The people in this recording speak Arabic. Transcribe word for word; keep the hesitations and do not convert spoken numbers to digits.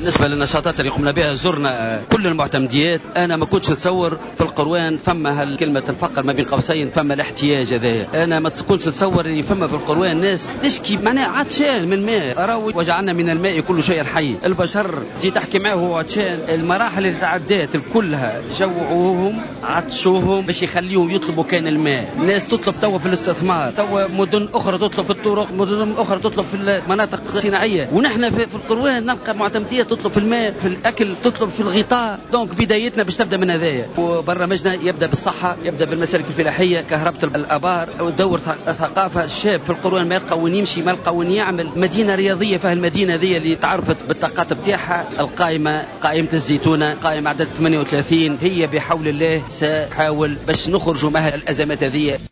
بالنسبة للنشاطات اللي قمنا بها زرنا كل المعتمديات. أنا ما كنتش نتصور في القروان فما كلمة الفقر ما بين قوسين، فما الاحتياج هذا. أنا ما كنتش نتصور اللي فما في القروان ناس تشكي معناها عطشان من الماء. راهو وجعلنا من الماء كل شيء حي. البشر تجي تحكي معه هو عطشان. المراحل اللي تعدات كلها جوعوهم عطشوهم باش يخليهم يطلبوا كان الماء. الناس تطلب توا في الاستثمار، توا مدن أخرى تطلب في الطرق، مدن أخرى تطلب في المناطق الصناعية، ونحن في, في القروان نلقى معتمدية تطلب في الماء، في الأكل، تطلب في الغطاء. دونك بدايتنا باش تبدأ من هذايا، وبرنامجنا يبدأ بالصحة، يبدأ بالمسالك الفلاحية، كهرباء الآبار، ودور ثقافة. الشاب في القروان ما يلقى وين يمشي، ما يلقى وين يعمل. مدينة رياضية، فيها المدينة ذي اللي تعرفت بالطاقات بتاعها. القائمة قائمة الزيتونة، قائمة عدد ثمانية وثلاثين، هي بحول الله سحاول باش نخرجوا مع الأزمات هذه.